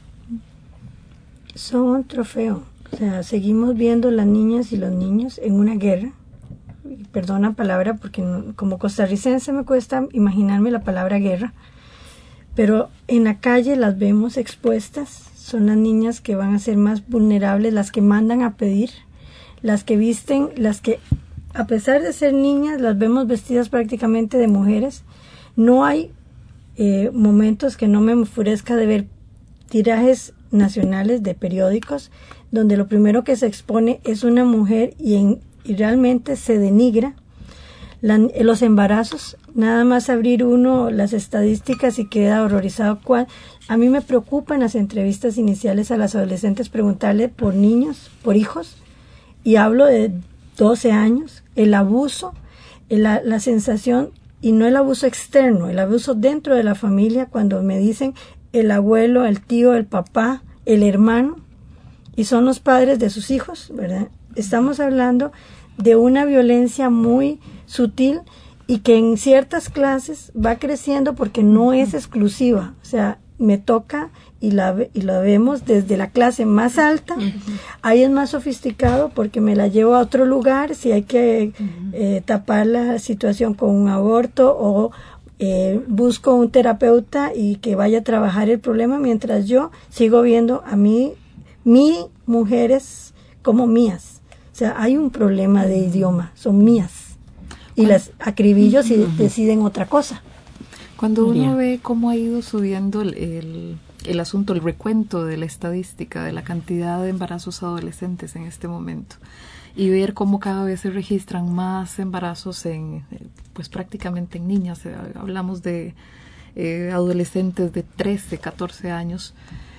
Son un trofeo. O sea, seguimos viendo las niñas y los niños en una guerra. Perdón la palabra, porque no, como costarricense me cuesta imaginarme la palabra guerra, pero en la calle las vemos expuestas. Son las niñas que van a ser más vulnerables, las que mandan a pedir, las que visten, las que a pesar de ser niñas las vemos vestidas prácticamente de mujeres. No hay eh, momentos que no me enfurezca de ver tirajes nacionales de periódicos donde lo primero que se expone es una mujer y, en, y realmente se denigra la, los embarazos. Nada más abrir uno las estadísticas y queda horrorizado. ¿Cuál? A mí me preocupa en las entrevistas iniciales a las adolescentes preguntarle por niños, por hijos, y hablo de doce años, el abuso, la, la sensación, y no el abuso externo, el abuso dentro de la familia, cuando me dicen el abuelo, el tío, el papá, el hermano, y son los padres de sus hijos, ¿verdad? Estamos hablando de una violencia muy sutil y que en ciertas clases va creciendo porque no es exclusiva, o sea, me toca y la, y la vemos desde la clase más alta, uh-huh. Ahí es más sofisticado porque me la llevo a otro lugar, si hay que uh-huh. eh, tapar la situación con un aborto o eh, busco un terapeuta y que vaya a trabajar el problema mientras yo sigo viendo a mí, mi mujeres como mías. O sea, hay un problema de idioma, son mías y las acribillo si uh-huh. deciden otra cosa. Cuando uno ve cómo ha ido subiendo el, el, el asunto, el recuento de la estadística de la cantidad de embarazos adolescentes en este momento y ver cómo cada vez se registran más embarazos en, pues prácticamente en niñas, hablamos de eh, adolescentes de trece, catorce años,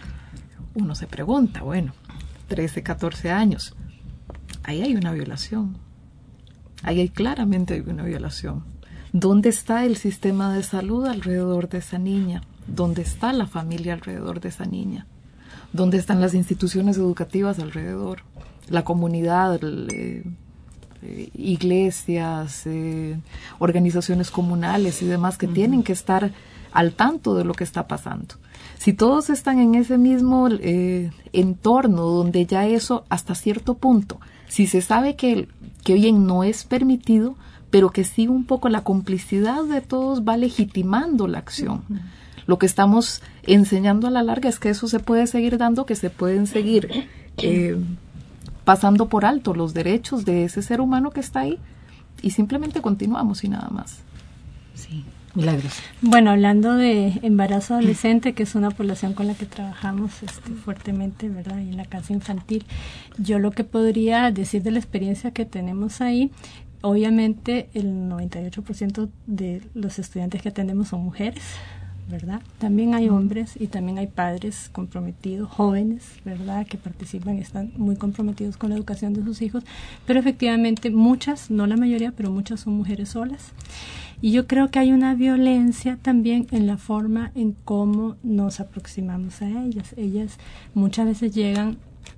uno se pregunta, bueno, trece, catorce años, ahí hay una violación, ahí hay claramente hay una violación. ¿Dónde está el sistema de salud alrededor de esa niña? ¿Dónde está la familia alrededor de esa niña? ¿Dónde están las instituciones educativas alrededor? La comunidad, eh, eh, iglesias, eh, organizaciones comunales y demás que uh-huh. tienen que estar al tanto de lo que está pasando. Si todos están en ese mismo eh, entorno donde ya eso hasta cierto punto, si se sabe que, que bien no es permitido, pero que sí un poco la complicidad de todos va legitimando la acción. Uh-huh. Lo que estamos enseñando a la larga es que eso se puede seguir dando, que se pueden seguir eh, pasando por alto los derechos de ese ser humano que está ahí y simplemente continuamos y nada más. Sí, Milagros. Bueno, hablando de embarazo adolescente, que es una población con la que trabajamos este, fuertemente, ¿verdad? Y en la casa infantil, yo lo que podría decir de la experiencia que tenemos ahí, obviamente el noventa y ocho por ciento de los estudiantes que atendemos son mujeres, ¿verdad? También hay hombres y también hay padres comprometidos, jóvenes, ¿verdad? Que participan y están muy comprometidos con la educación de sus hijos, pero efectivamente muchas, no la mayoría, pero muchas son mujeres solas. Y yo creo que hay una violencia también en la forma en cómo nos aproximamos a ellas. Ellas muchas veces llegan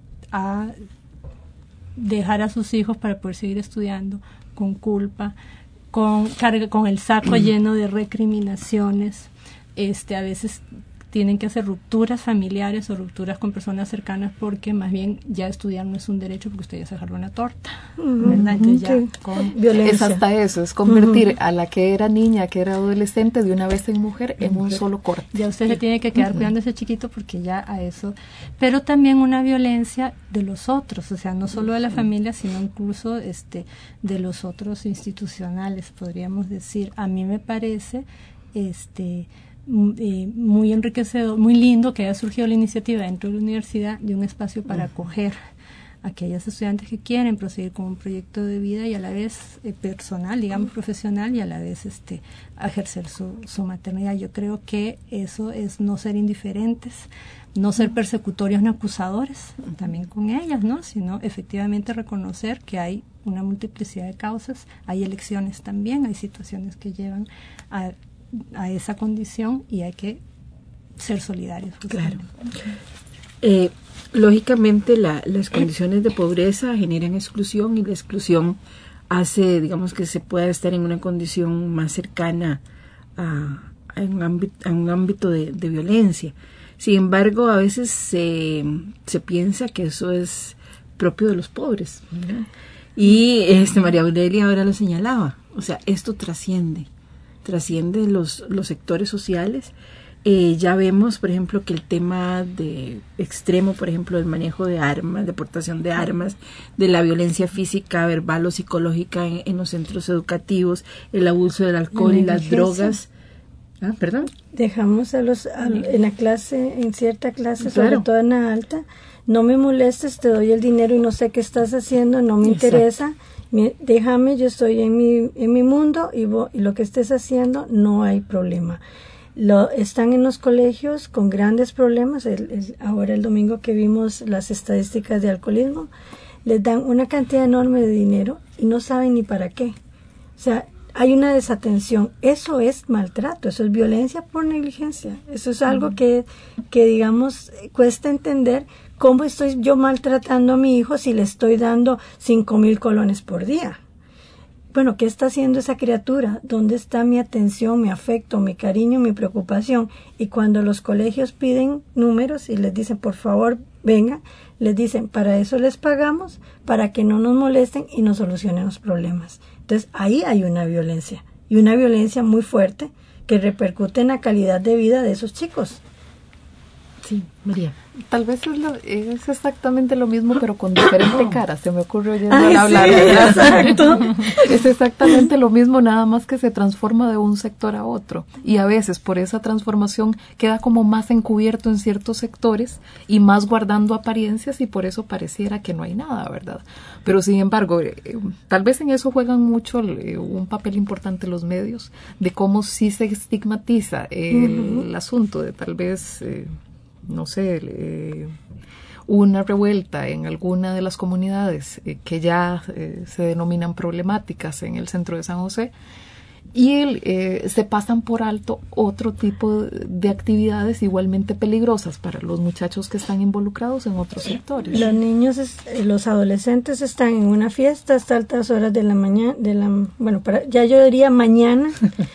a dejar a sus hijos para poder seguir estudiando con culpa, con carga, con el saco lleno de recriminaciones, este a veces tienen que hacer rupturas familiares o rupturas con personas cercanas, porque más bien ya estudiar no es un derecho, porque usted ya se agarró una torta, ¿verdad? Entonces ya Sí. con Violencia. Es hasta eso, es convertir uh-huh. a la que era niña, que era adolescente, de una vez en mujer, en un solo corte. Ya usted se tiene que quedar uh-huh. cuidando a ese chiquito, porque ya a eso... Pero también una violencia de los otros, o sea, no solo de la familia, sino incluso este de los otros institucionales, podríamos decir. A mí me parece este eh, muy enriquecedor, muy lindo que haya surgido la iniciativa dentro de la universidad de un espacio para acoger a aquellas estudiantes que quieren proseguir con un proyecto de vida y a la vez eh, personal, digamos profesional, y a la vez este ejercer su, su maternidad. Yo creo que eso es no ser indiferentes, no ser persecutorios ni acusadores también con ellas, ¿no? Sino efectivamente reconocer que hay una multiplicidad de causas, hay elecciones también, hay situaciones que llevan a, a esa condición y hay que ser solidarios. Claro. Eh, lógicamente la, las condiciones de pobreza generan exclusión, y la exclusión hace, digamos, que se pueda estar en una condición más cercana a, a un ámbito, a un ámbito de, de violencia. Sin embargo, a veces se, se piensa que eso es propio de los pobres, ¿verdad? Y este, María Aurelia ahora lo señalaba, o sea, esto trasciende, trasciende los, los sectores sociales. Eh, ya vemos, por ejemplo, que el tema de extremo, por ejemplo, del manejo de armas, de portación de armas, de la violencia física, verbal o psicológica en, en los centros educativos, el abuso del alcohol y las drogas. Ah, perdón. Dejamos a los a, en la clase, en cierta clase, claro. sobre todo en la alta, no me molestes, te doy el dinero y no sé qué estás haciendo, no me Exacto. interesa, me, déjame, yo estoy en mi en mi mundo y, vo, y lo que estés haciendo no hay problema. Lo, están en los colegios con grandes problemas. El, el, ahora el domingo que vimos las estadísticas de alcoholismo, les dan una cantidad enorme de dinero y no saben ni para qué. O sea, hay una desatención. Eso es maltrato, eso es violencia por negligencia. Eso es algo uh-huh. que, que, digamos, cuesta entender. ¿Cómo estoy yo maltratando a mi hijo si le estoy dando cinco mil colones por día? Bueno, ¿qué está haciendo esa criatura? ¿Dónde está mi atención, mi afecto, mi cariño, mi preocupación? Y cuando los colegios piden números y les dicen, por favor, venga, les dicen, para eso les pagamos, para que no nos molesten y nos solucionen los problemas. Entonces, ahí hay una violencia, y una violencia muy fuerte que repercute en la calidad de vida de esos chicos. Sí, María. Tal vez es, lo, es exactamente lo mismo, pero con diferente cara. Se me ocurrió oyendo Ay, hablar. Sí, exacto. Es exactamente lo mismo, nada más que se transforma de un sector a otro. Y a veces por esa transformación queda como más encubierto en ciertos sectores y más guardando apariencias, y por eso pareciera que no hay nada, ¿verdad? Pero sin embargo, eh, tal vez en eso juegan mucho eh, un papel importante los medios, de cómo sí se estigmatiza el, uh-huh. el asunto de tal vez... Eh, no sé, eh, una revuelta en alguna de las comunidades eh, que ya eh, se denominan problemáticas en el centro de San José, y el, eh, se pasan por alto otro tipo de actividades igualmente peligrosas para los muchachos que están involucrados en otros sectores. Los niños, los adolescentes están en una fiesta hasta altas horas de la mañana, de la, bueno, para, ya yo diría mañana.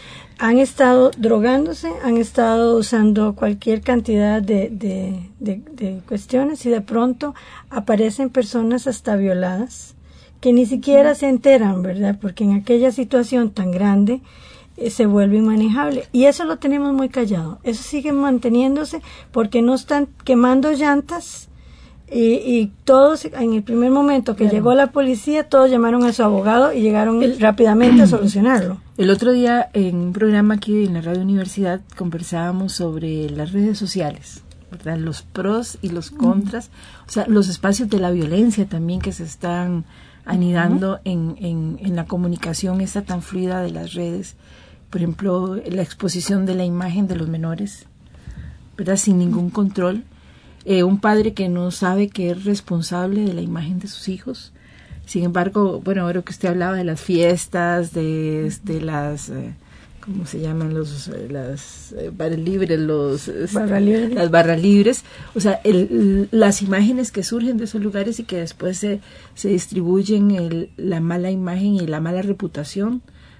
Han estado drogándose, han estado usando cualquier cantidad de, de, de, de cuestiones, y de pronto aparecen personas hasta violadas que ni siquiera se enteran, ¿verdad? Porque en aquella situación tan grande eh, se vuelve inmanejable. Y eso lo tenemos muy callado. Eso sigue manteniéndose porque no están quemando llantas. Y, y todos, en el primer momento que claro. llegó la policía, todos llamaron a su abogado y llegaron el, rápidamente a solucionarlo. El otro día, en un programa aquí en la Radio Universidad, conversábamos sobre las redes sociales, ¿verdad? Los pros y los contras, o sea, los espacios de la violencia también que se están anidando uh-huh. en, en, en la comunicación esta tan fluida de las redes. Por ejemplo, la exposición de la imagen de los menores, ¿verdad? Sin ningún control. Eh, un padre que no sabe que es responsable de la imagen de sus hijos. Sin embargo, bueno, ahora que usted hablaba de las fiestas, de, de las, eh, ¿cómo se llaman? los Las eh, barras libres, los, barra libre. las barras libres. O sea, el, las imágenes que surgen de esos lugares y que después se, se distribuyen el, la mala imagen y la mala reputación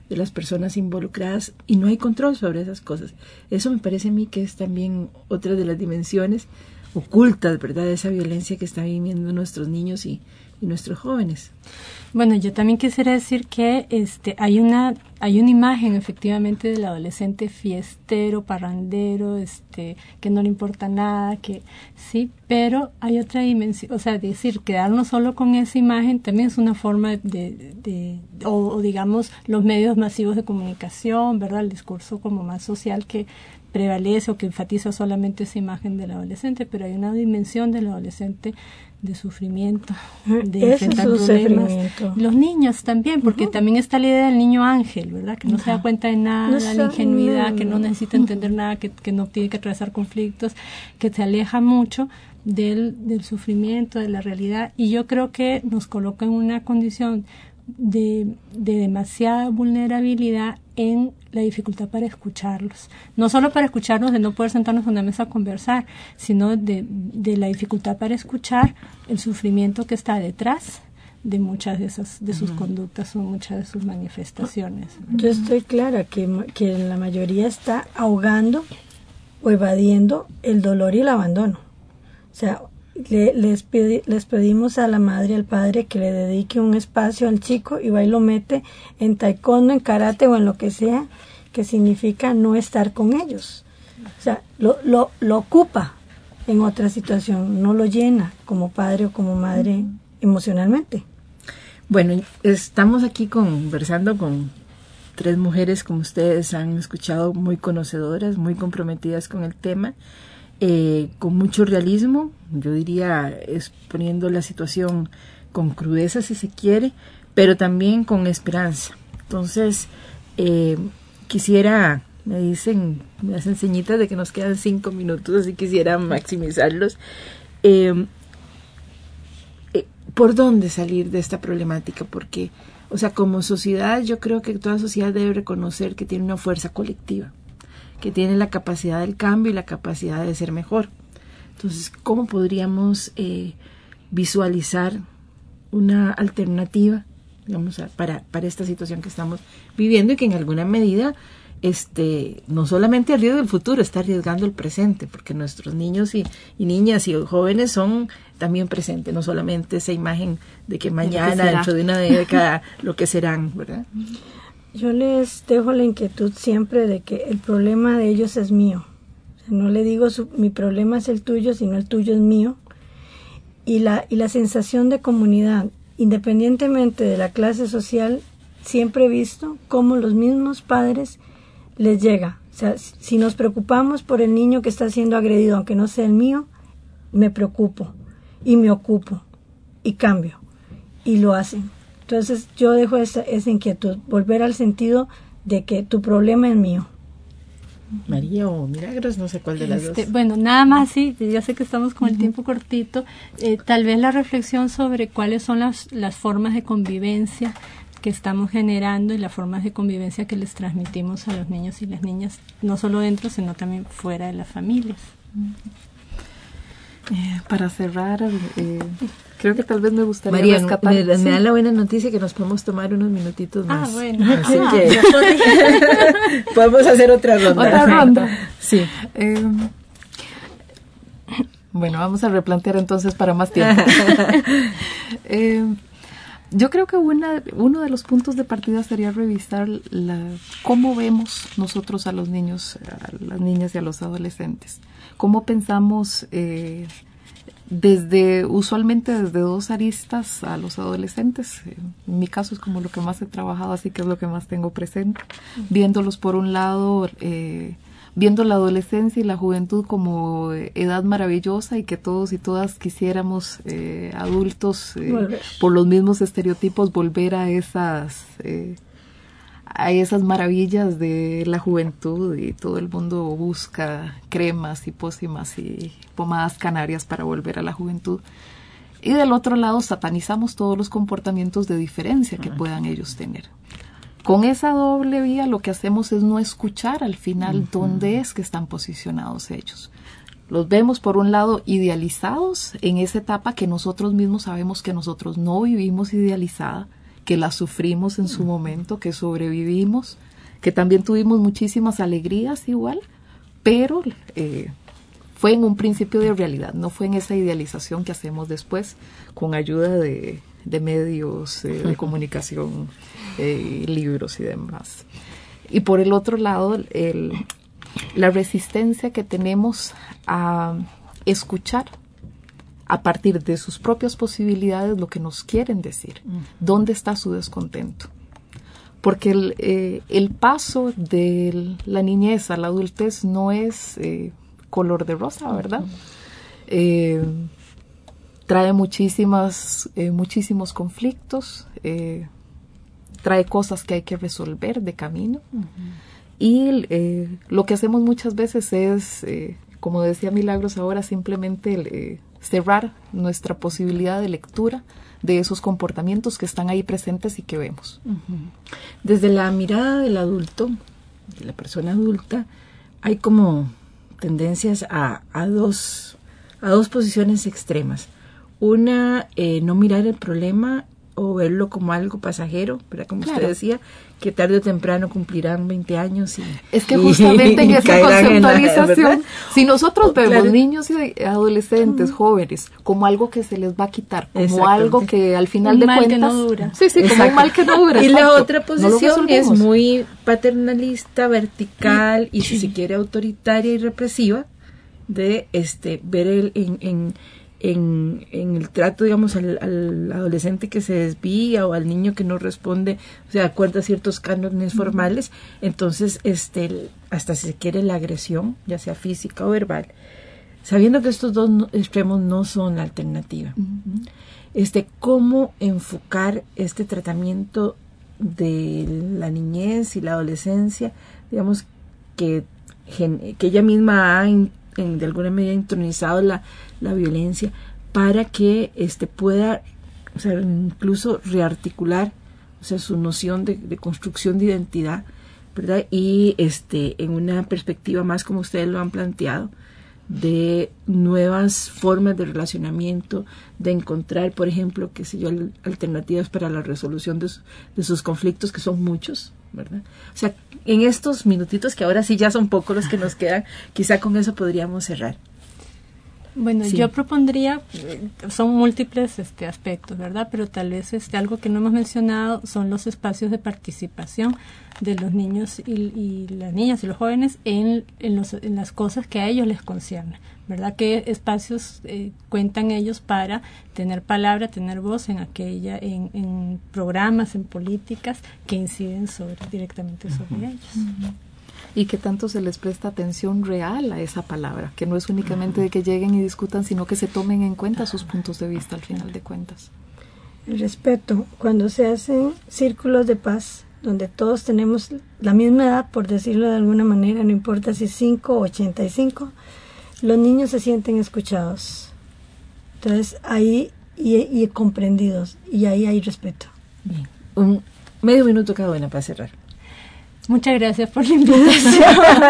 de las personas involucradas y no hay control sobre esas cosas. Eso me parece a mí que es también otra de las dimensiones ocultas, ¿verdad?, de esa violencia que están viviendo nuestros niños y, y nuestros jóvenes. Bueno, yo también quisiera decir que este hay una hay una imagen efectivamente del adolescente fiestero, parrandero, este que no le importa nada, que sí, pero hay otra dimensión, o sea, decir quedarnos solo con esa imagen también es una forma de, de, de o, o digamos los medios masivos de comunicación, ¿verdad? El discurso como más social que prevalece o que enfatiza solamente esa imagen del adolescente, pero hay una dimensión del adolescente de sufrimiento, de Ese enfrentar es problemas. Sufrimiento. Los niños también, porque uh-huh. también está la idea del niño ángel, ¿verdad? Que no uh-huh. se da cuenta de nada, no la ingenuidad, no, que no necesita uh-huh. entender nada, que, que no tiene que atravesar conflictos, que se aleja mucho del, del sufrimiento, de la realidad, y yo creo que nos coloca en una condición de, de demasiada vulnerabilidad en la dificultad para escucharlos, no solo para escucharnos de no poder sentarnos en una mesa a conversar, sino de, de la dificultad para escuchar el sufrimiento que está detrás de muchas de esas de sus uh-huh. conductas o muchas de sus manifestaciones. Yo estoy clara que, que la mayoría está ahogando o evadiendo el dolor y el abandono. O sea, le, les, pedi, les pedimos a la madre y al padre que le dedique un espacio al chico y va y lo mete en taekwondo, en karate o en lo que sea, que significa no estar con ellos. O sea, lo, lo, lo ocupa en otra situación, no lo llena como padre o como madre emocionalmente. Bueno, estamos aquí conversando con tres mujeres, como ustedes han escuchado, muy conocedoras, muy comprometidas con el tema. Eh, con mucho realismo, yo diría exponiendo la situación con crudeza si se quiere, pero también con esperanza. Entonces, eh, quisiera, me dicen, me hacen señitas de que nos quedan cinco minutos, así quisiera maximizarlos. Eh, eh, ¿Por dónde salir de esta problemática? Porque, o sea, como sociedad, yo creo que toda sociedad debe reconocer que tiene una fuerza colectiva, que tiene la capacidad del cambio y la capacidad de ser mejor. Entonces, ¿cómo podríamos eh, visualizar una alternativa, digamos, para, para esta situación que estamos viviendo y que en alguna medida este no solamente arriesga el futuro, está arriesgando el presente, porque nuestros niños y, y niñas y jóvenes son también presentes, no solamente esa imagen de que mañana, de dentro de una década, lo que serán, ¿verdad? Yo les dejo la inquietud siempre de que el problema de ellos es mío. O sea, no le digo su, mi problema es el tuyo, sino el tuyo es mío. Y la, y la sensación de comunidad, independientemente de la clase social, siempre he visto cómo los mismos padres les llega. O sea, si nos preocupamos por el niño que está siendo agredido, aunque no sea el mío, me preocupo y me ocupo y cambio. Y lo hacen. Entonces yo dejo esa, esa inquietud, volver al sentido de que tu problema es mío. María o Milagros, no sé cuál de las este, dos. Bueno, nada más, sí, ya sé que estamos con el uh-huh. tiempo cortito, eh, tal vez la reflexión sobre cuáles son las, las formas de convivencia que estamos generando y las formas de convivencia que les transmitimos a los niños y las niñas, no solo dentro, sino también fuera de las familias. Uh-huh. Eh, para cerrar, eh, creo que tal vez me gustaría María, rescatar. me, me sí. da la buena noticia que nos podemos tomar unos minutitos más. Ah, bueno. Así que podemos hacer otra ronda. Otra ronda. Sí. Eh, bueno, vamos a replantear entonces para más tiempo. eh, yo creo que una, uno de los puntos de partida sería revisar la, cómo vemos nosotros a los niños, a las niñas y a los adolescentes. Cómo pensamos eh, desde, usualmente desde dos aristas a los adolescentes. En mi caso es como lo que más he trabajado, así que es lo que más tengo presente. Viéndolos por un lado, eh, viendo la adolescencia y la juventud como edad maravillosa y que todos y todas quisiéramos eh, adultos eh, por los mismos estereotipos volver a esas eh, a esas maravillas de la juventud, y todo el mundo busca cremas y pócimas y pomadas canarias para volver a la juventud. Y del otro lado satanizamos todos los comportamientos de diferencia que puedan ellos tener. Con esa doble vía lo que hacemos es no escuchar al final uh-huh. dónde es que están posicionados ellos. Los vemos por un lado idealizados en esa etapa que nosotros mismos sabemos que nosotros no vivimos idealizada, que la sufrimos en su momento, que sobrevivimos, que también tuvimos muchísimas alegrías igual, pero eh, fue en un principio de realidad, no fue en esa idealización que hacemos después con ayuda de, de medios eh, de comunicación, eh, libros y demás. Y por el otro lado, el, la resistencia que tenemos a escuchar a partir de sus propias posibilidades lo que nos quieren decir, uh-huh. dónde está su descontento. Porque el, eh, el paso de la niñez a la adultez no es eh, color de rosa, ¿verdad? Uh-huh. Eh, trae muchísimas, eh, muchísimos conflictos, eh, trae cosas que hay que resolver de camino. Uh-huh. Y eh, lo que hacemos muchas veces es, eh, como decía Milagros ahora, simplemente eh, cerrar nuestra posibilidad de lectura de esos comportamientos que están ahí presentes y que vemos. Uh-huh. Desde la mirada del adulto, de la persona adulta, hay como tendencias a, a, dos, a dos posiciones extremas. Una, eh, no mirar el problema o verlo como algo pasajero, ¿verdad? Como claro. usted decía, que tarde o temprano cumplirán veinte años. Y, es que justamente y, en esa conceptualización, en la, si nosotros vemos claro. niños y adolescentes, uh-huh. jóvenes, como algo que se les va a quitar, como algo que al final un de mal cuentas... Que no dura. Sí, sí, como un mal que no dura. Y exacto. la otra posición no es muy paternalista, vertical y si se quiere autoritaria y represiva, de este ver el, en... en En, en el trato, digamos, al, al adolescente que se desvía o al niño que no responde, o sea, acuerda ciertos cánones uh-huh. formales, entonces, este, hasta si se quiere la agresión, ya sea física o verbal, sabiendo que estos dos no, extremos no son la alternativa. Uh-huh. Este, ¿cómo enfocar este tratamiento de la niñez y la adolescencia, digamos, que, que ella misma ha in, en, de alguna medida intronizado la la violencia, para que este pueda, o sea, incluso rearticular, o sea, su noción de, de construcción de identidad, ¿verdad? Y este en una perspectiva más, como ustedes lo han planteado, de nuevas formas de relacionamiento, de encontrar, por ejemplo, qué sé yo, alternativas para la resolución de, su, de sus conflictos, que son muchos, ¿verdad? O sea, en estos minutitos, que ahora sí ya son pocos los que nos quedan, quizá con eso podríamos cerrar. Bueno, sí. yo propondría, son múltiples este, aspectos, ¿verdad? Pero tal vez este, algo que no hemos mencionado son los espacios de participación de los niños y, y las niñas y los jóvenes en, en, los, en las cosas que a ellos les conciernen, ¿verdad? ¿Qué espacios eh, cuentan ellos para tener palabra, tener voz en aquella, en, en programas, en políticas que inciden sobre, directamente sobre uh-huh. ellos? Uh-huh. Y que tanto se les presta atención real a esa palabra, que no es únicamente de que lleguen y discutan, sino que se tomen en cuenta sus puntos de vista al final de cuentas. El respeto, cuando se hacen círculos de paz, donde todos tenemos la misma edad, por decirlo de alguna manera, no importa si cinco o ochenta y cinco, los niños se sienten escuchados. Entonces, ahí y, y comprendidos, y ahí hay respeto. Bien, un medio minuto cada una para cerrar. Muchas gracias por la invitación.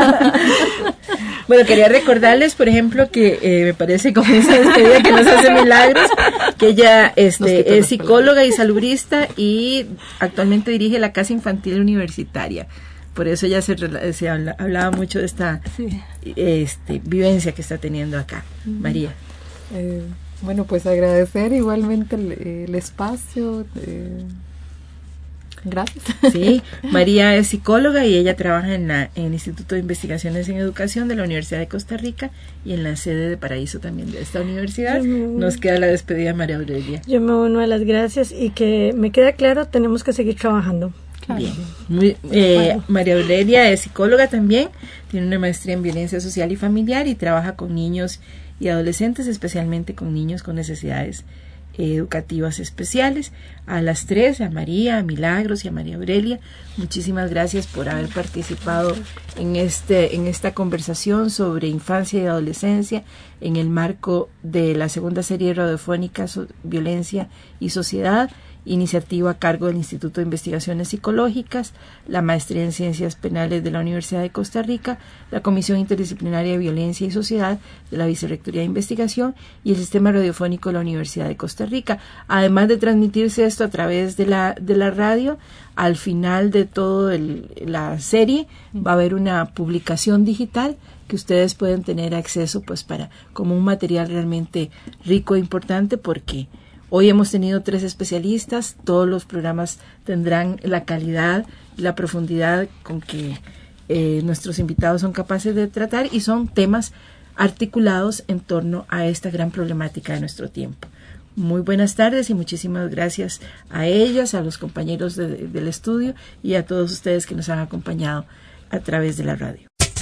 Bueno, quería recordarles, por ejemplo, que eh, me parece como esa despedida que nos hace Milagros, que ella este, es psicóloga y salubrista y actualmente dirige la Casa Infantil Universitaria. Por eso ella se, se habla, hablaba mucho de esta sí. este, vivencia que está teniendo acá. Uh-huh. María. Eh, bueno, pues agradecer igualmente el, el espacio. Eh, Gracias. Sí, María es psicóloga y ella trabaja en, la, en el Instituto de Investigaciones en Educación de la Universidad de Costa Rica y en la sede de Paraíso también de esta universidad. Nos queda la despedida, María Aurelia. Yo me uno a las gracias y que me queda claro, tenemos que seguir trabajando. Claro. Bien. Muy, eh, María Aurelia es psicóloga también, tiene una maestría en violencia social y familiar y trabaja con niños y adolescentes, especialmente con niños con necesidades educativas especiales. A las tres, a María, a Milagros y a María Aurelia, muchísimas gracias por haber participado en este en esta conversación sobre infancia y adolescencia en el marco de la segunda serie radiofónica so, Violencia y Sociedad, iniciativa a cargo del Instituto de Investigaciones Psicológicas, la Maestría en Ciencias Penales de la Universidad de Costa Rica, la Comisión Interdisciplinaria de Violencia y Sociedad de la Vicerrectoría de Investigación y el Sistema Radiofónico de la Universidad de Costa Rica. Además de transmitirse esto a través de la, de la radio, al final de toda la serie va a haber una publicación digital que ustedes pueden tener acceso pues para como un material realmente rico e importante, porque hoy hemos tenido tres especialistas, todos los programas tendrán la calidad y la profundidad con que eh, nuestros invitados son capaces de tratar, y son temas articulados en torno a esta gran problemática de nuestro tiempo. Muy buenas tardes y muchísimas gracias a ellas, a los compañeros de, de, del estudio y a todos ustedes que nos han acompañado a través de la radio.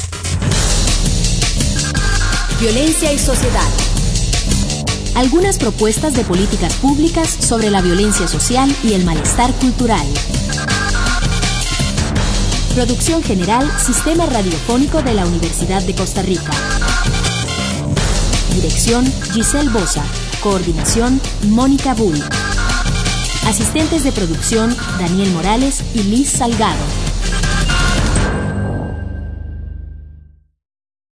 Violencia y sociedad. Algunas propuestas de políticas públicas sobre la violencia social y el malestar cultural. Producción general, Sistema Radiofónico de la Universidad de Costa Rica. Dirección, Giselle Bosa. Coordinación, Mónica Bull. Asistentes de producción, Daniel Morales y Liz Salgado.